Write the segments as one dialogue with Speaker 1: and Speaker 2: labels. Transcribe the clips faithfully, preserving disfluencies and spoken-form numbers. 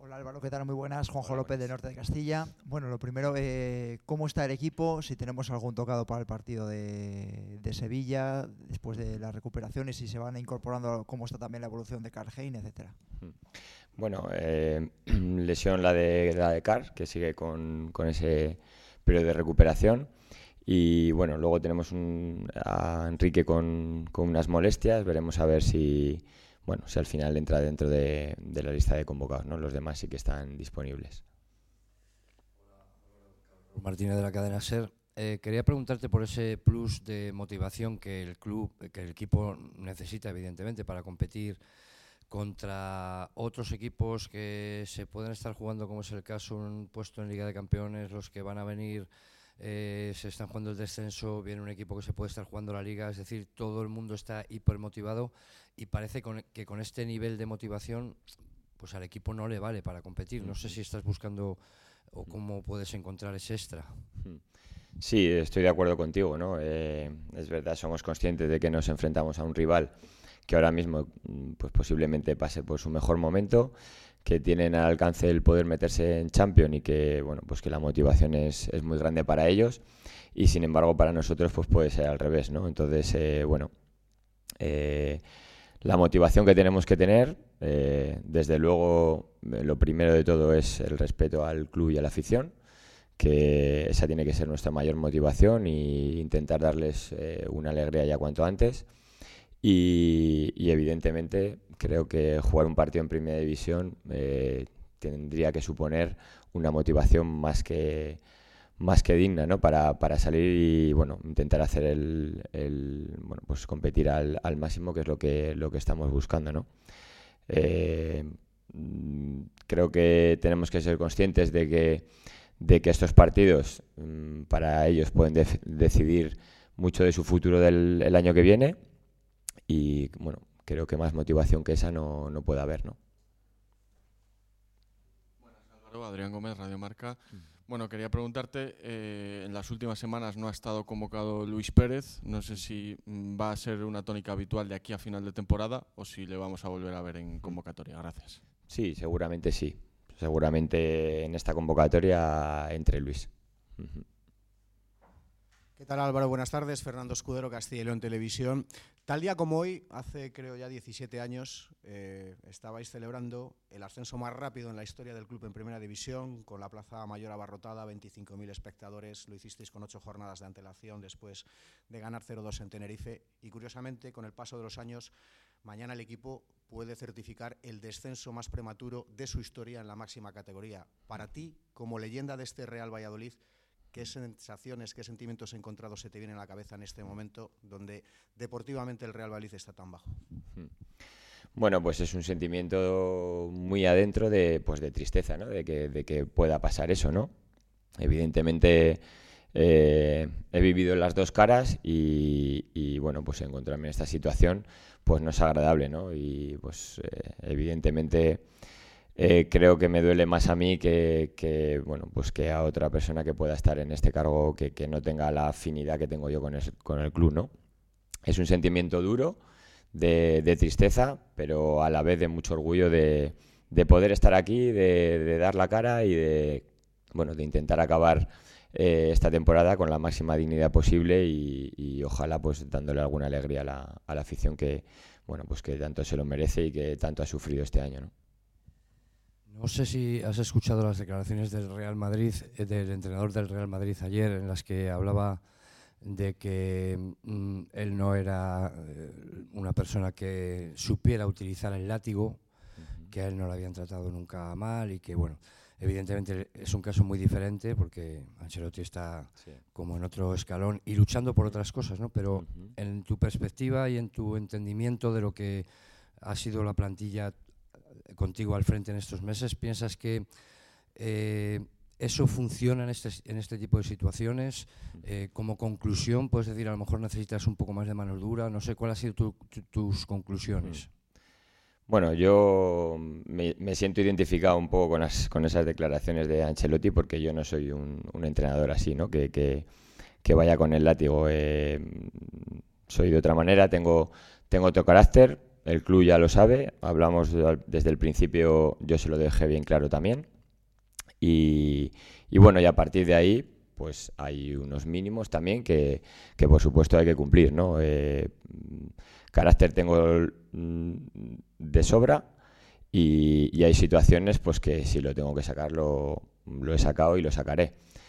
Speaker 1: Hola Álvaro, ¿qué tal? Muy buenas. Juanjo Hola, López de Norte de Castilla. Bueno, lo primero, eh, ¿cómo está el equipo? Si tenemos algún tocado para el partido de, de Sevilla, después de la recuperación, y si se van incorporando, cómo está también la evolución de Karl Hein, etcétera.
Speaker 2: Bueno, eh, lesión la de, la de Karl, que sigue con, con ese periodo de recuperación. Y bueno, luego tenemos un, a Enrique con, con unas molestias. Veremos a ver si, bueno, si al final entra dentro de, de la lista de convocados, ¿no? Los demás sí que están disponibles.
Speaker 3: Martínez de la cadena SER. Eh, quería preguntarte por ese plus de motivación que el club, que el equipo necesita, evidentemente, para competir contra otros equipos que se pueden estar jugando, como es el caso, un puesto en Liga de Campeones, los que van a venir, eh, se están jugando el descenso, viene un equipo que se puede estar jugando la Liga, es decir, todo el mundo está hipermotivado y parece con, que con este nivel de motivación pues al equipo no le vale para competir. No sé si estás buscando o cómo puedes encontrar ese extra.
Speaker 2: Sí, estoy de acuerdo contigo, ¿no? Eh, es verdad, somos conscientes de que nos enfrentamos a un rival que ahora mismo pues posiblemente pase por su mejor momento, que tienen al alcance el poder meterse en Champions y que bueno, pues que la motivación es, es muy grande para ellos, y sin embargo para nosotros pues puede ser al revés, ¿no? Entonces, eh, bueno, eh, la motivación que tenemos que tener, eh, desde luego, lo primero de todo es el respeto al club y a la afición, que esa tiene que ser nuestra mayor motivación, e intentar darles eh, una alegría ya cuanto antes. Y, y evidentemente creo que jugar un partido en Primera División eh, tendría que suponer una motivación más que más que digna, ¿no? Para, para salir y bueno, intentar hacer el, el bueno, pues competir al, al máximo, que es lo que lo que estamos buscando, ¿no? Eh, creo que tenemos que ser conscientes de que de que estos partidos mmm, para ellos pueden de- decidir mucho de su futuro del el año que viene. Y bueno, creo que más motivación que esa no, no puede haber, ¿no?
Speaker 4: Buenas, Álvaro. Adrián Gómez, Radio Marca. Bueno, quería preguntarte, eh, en las últimas semanas no ha estado convocado Luis Pérez. No sé si va a ser una tónica habitual de aquí a final de temporada o si le vamos a volver a ver en convocatoria. Gracias.
Speaker 2: Sí, seguramente sí. Seguramente en esta convocatoria entre Luis. Uh-huh.
Speaker 5: ¿Qué tal, Álvaro? Buenas tardes. Fernando Escudero, Castilla y León Televisión. Tal día como hoy, hace creo ya diecisiete años, eh, estabais celebrando el ascenso más rápido en la historia del club en Primera División, con la Plaza Mayor abarrotada, veinticinco mil espectadores. Lo hicisteis con ocho jornadas de antelación después de ganar cero dos en Tenerife. Y curiosamente, con el paso de los años, mañana el equipo puede certificar el descenso más prematuro de su historia en la máxima categoría. Para ti, como leyenda de este Real Valladolid, ¿qué sensaciones, qué sentimientos encontrados se te vienen a la cabeza en este momento donde deportivamente el Real Valladolid está tan bajo?
Speaker 2: Bueno, pues es un sentimiento muy adentro de, pues de tristeza, ¿no? De que, de que pueda pasar eso, ¿no? Evidentemente eh, he vivido las dos caras y, y bueno, pues encontrarme en esta situación pues no es agradable, ¿no? Y pues eh, evidentemente Eh, creo que me duele más a mí que, que, bueno, pues que a otra persona que pueda estar en este cargo que, que no tenga la afinidad que tengo yo con el, con el club, ¿no? Es un sentimiento duro, de, de tristeza, pero a la vez de mucho orgullo de, de poder estar aquí, de, de dar la cara y de, bueno, de intentar acabar eh, esta temporada con la máxima dignidad posible y, y ojalá pues dándole alguna alegría a la, a la afición que, bueno, pues que tanto se lo merece y que tanto ha sufrido este año, ¿no?
Speaker 3: No sé si has escuchado las declaraciones del Real Madrid, eh, del entrenador del Real Madrid ayer, en las que hablaba de que mm, él no era eh, una persona que supiera utilizar el látigo, uh-huh. que a él no le habían tratado nunca mal y que, bueno, evidentemente es un caso muy diferente porque Ancelotti está sí. como en otro escalón y luchando por otras cosas, ¿no? Pero uh-huh. en tu perspectiva y en tu entendimiento de lo que ha sido la plantilla contigo al frente en estos meses, ¿piensas que eh, eso funciona en este, en este tipo de situaciones? Eh, como conclusión, puedes decir, a lo mejor necesitas un poco más de mano dura, no sé, ¿cuáles han sido tu, tu, tus conclusiones?
Speaker 2: Bueno, yo me, me siento identificado un poco con, las, con esas declaraciones de Ancelotti, porque yo no soy un, un entrenador así, ¿no? Que, que, que vaya con el látigo. Eh, soy de otra manera, tengo, tengo otro carácter. el club ya lo sabe, hablamos de, desde el principio, yo se lo dejé bien claro también. Y, y bueno, y a partir de ahí, pues hay unos mínimos también que, que por supuesto hay que cumplir, ¿no? Eh, carácter tengo de sobra y, y hay situaciones pues que si lo tengo que sacar lo, lo he sacado y lo sacaré.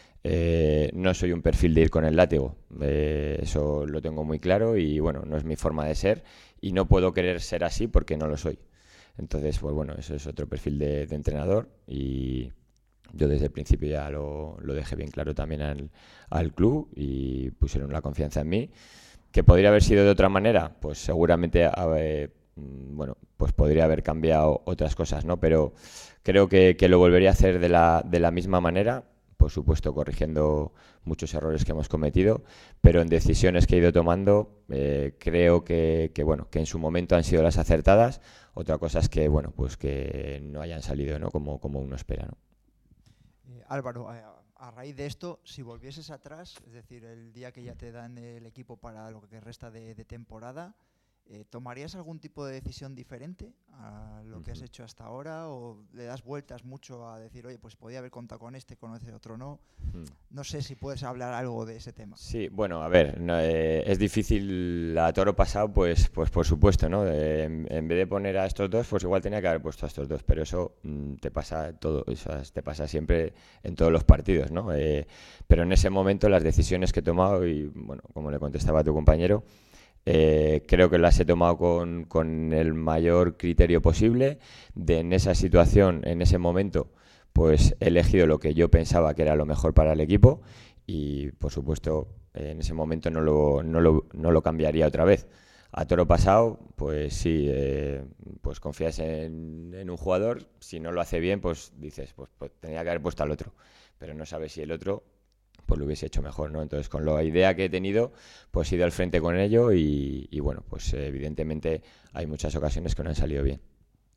Speaker 2: Eh, no soy un perfil de ir con el látigo, eh, eso lo tengo muy claro y bueno, no es mi forma de ser y no puedo querer ser así porque no lo soy. Entonces, pues bueno, eso es otro perfil de, de entrenador y yo desde el principio ya lo, lo dejé bien claro también al, al club y pusieron la confianza en mí. ¿Que podría haber sido de otra manera? Pues seguramente, eh, bueno, pues podría haber cambiado otras cosas, ¿no? Pero creo que, que lo volvería a hacer de la, de la misma manera, por supuesto corrigiendo muchos errores que hemos cometido, pero en decisiones que he ido tomando eh, creo que, que, bueno, que en su momento han sido las acertadas. Otra cosa es que, bueno, pues que no hayan salido, ¿no? como, como uno espera, ¿no?
Speaker 1: Eh, Álvaro, a, a raíz de esto, si volvieses atrás, es decir, el día que ya te dan el equipo para lo que resta de, de temporada, eh, ¿tomarías algún tipo de decisión diferente a lo que has hecho hasta ahora? ¿O le das vueltas mucho a decir, oye, pues podía haber contado con este, con ese otro no? No sé si puedes hablar algo de ese tema.
Speaker 2: Sí, bueno, a ver, no, eh, es difícil a toro pasado, pues, pues por supuesto, ¿no? Eh, en, en vez de poner a estos dos, pues igual tenía que haber puesto a estos dos, pero eso mm, te pasa todo, o sea, te pasa siempre en todos los partidos, ¿no? Eh, pero en ese momento las decisiones que he tomado y, bueno, como le contestaba a tu compañero, Eh, creo que las he tomado con, con el mayor criterio posible. De en esa situación, en ese momento, pues he elegido lo que yo pensaba que era lo mejor para el equipo y, por supuesto, en ese momento no lo, no lo, no lo cambiaría otra vez. A toro pasado, pues sí, eh, pues confías en, en un jugador, si no lo hace bien, pues dices, pues, pues tenía que haber puesto al otro, pero no sabes si el otro pues lo hubiese hecho mejor, ¿no? Entonces, con la idea que he tenido, pues he ido al frente con ello y, y bueno, pues evidentemente hay muchas ocasiones que no han salido bien.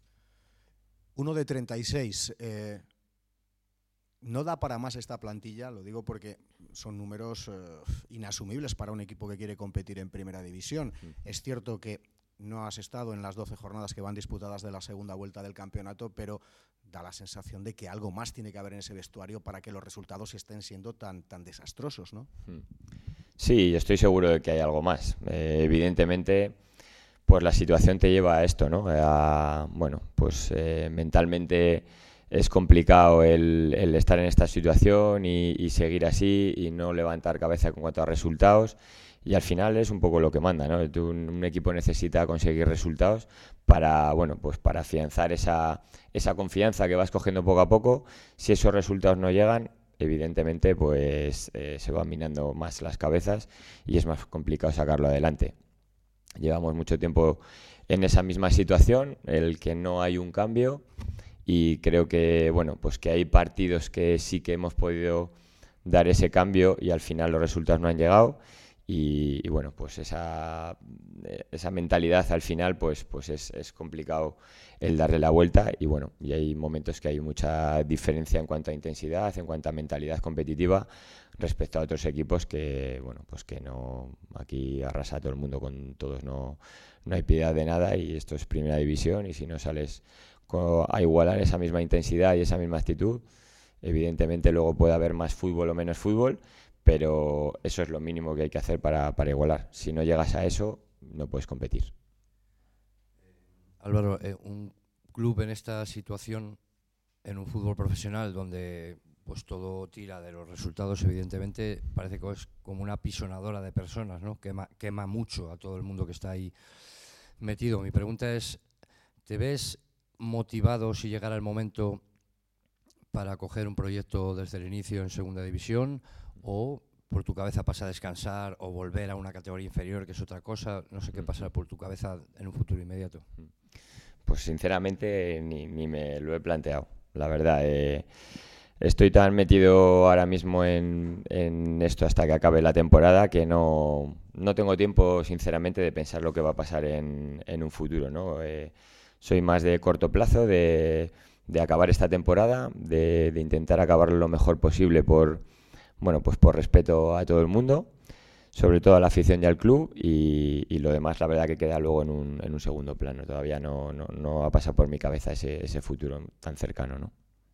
Speaker 5: Uno de treinta y seis, eh, no da para más esta plantilla, lo digo porque son números eh, inasumibles para un equipo que quiere competir en Primera División. Mm. Es cierto que no has estado en las doce jornadas que van disputadas de la segunda vuelta del campeonato, pero da la sensación de que algo más tiene que haber en ese vestuario para que los resultados estén siendo tan, tan desastrosos, ¿no?
Speaker 2: Sí, estoy seguro de que hay algo más. Eh, evidentemente, pues la situación te lleva a esto, ¿no? A, bueno, pues eh, mentalmente es complicado el, el estar en esta situación y, y seguir así y no levantar cabeza en cuanto a resultados. Y al final es un poco lo que manda, ¿no? Tú, un equipo necesita conseguir resultados para, bueno, pues para afianzar esa, esa confianza que vas cogiendo poco a poco. Si esos resultados no llegan, evidentemente, pues eh, se van minando más las cabezas y es más complicado sacarlo adelante. Llevamos mucho tiempo en esa misma situación, en el que no hay un cambio y creo que, bueno, pues que hay partidos que sí que hemos podido dar ese cambio y al final los resultados no han llegado. Y, y bueno, pues esa, esa mentalidad al final pues, pues es, es complicado el darle la vuelta y bueno, y hay momentos que hay mucha diferencia en cuanto a intensidad, en cuanto a mentalidad competitiva respecto a otros equipos que, bueno, pues que no, aquí arrasa a todo el mundo con todos, no, no hay piedad de nada y esto es Primera División y si no sales a igualar esa misma intensidad y esa misma actitud, evidentemente luego puede haber más fútbol o menos fútbol, pero eso es lo mínimo que hay que hacer para, para igualar. Si no llegas a eso, no puedes competir.
Speaker 3: Álvaro, eh, un club en esta situación, en un fútbol profesional donde pues todo tira de los resultados, evidentemente, parece que es como una pisonadora de personas, ¿no? Quema, quema mucho a todo el mundo que está ahí metido. Mi pregunta es, ¿te ves motivado si llegara el momento para coger un proyecto desde el inicio en Segunda División o por tu cabeza pasa a descansar o volver a una categoría inferior, que es otra cosa? No sé qué pasará por tu cabeza en un futuro inmediato.
Speaker 2: Pues sinceramente ni, ni me lo he planteado, la verdad. Eh, estoy tan metido ahora mismo en, en esto hasta que acabe la temporada que no, no tengo tiempo sinceramente de pensar lo que va a pasar en, en un futuro, ¿no? Eh, soy más de corto plazo, de, de acabar esta temporada, de, de intentar acabarlo lo mejor posible por... Bueno, pues por respeto a todo el mundo, sobre todo a la afición y al club, y, y lo demás la verdad que queda luego en un, en un segundo plano. Todavía no, no, no ha pasado por mi cabeza ese, ese futuro tan cercano, ¿no?